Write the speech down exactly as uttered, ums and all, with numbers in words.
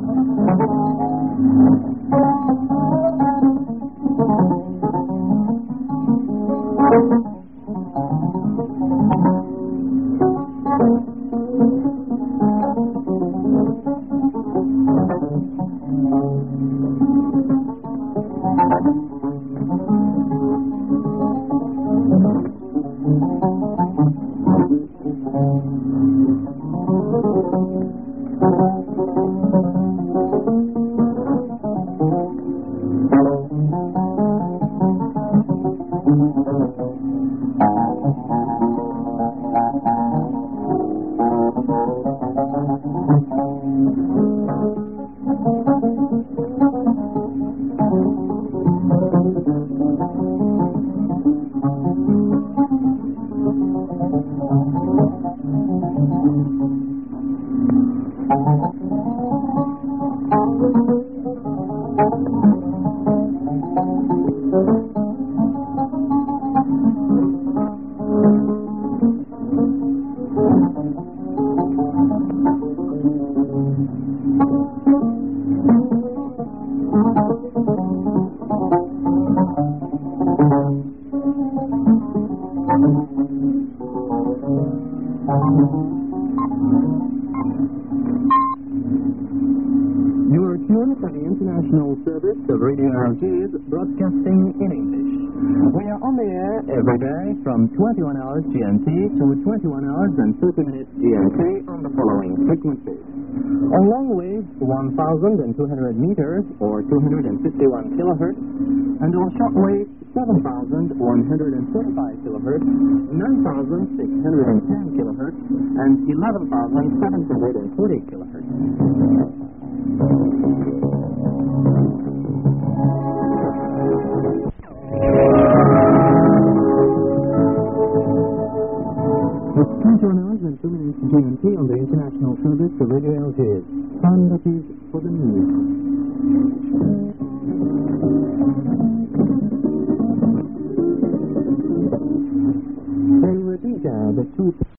You are tuned to the International Service of Radio Algiers, broadcasting in English. We are on the air every day from twenty-one hours G M T to twenty-one hours and thirty minutes G M T on the following frequencies. On long wave, one thousand two hundred meters or two hundred fifty-one kilohertz, and on short wave, seven thousand one hundred thirty-five kilohertz, nine thousand six hundred ten kilohertz, and eleven thousand seven hundred forty kilohertz. It's twenty-one hours and two minutes G M T on the International Service of Radio Algiers. Time that is for the news. They repeat uh, the two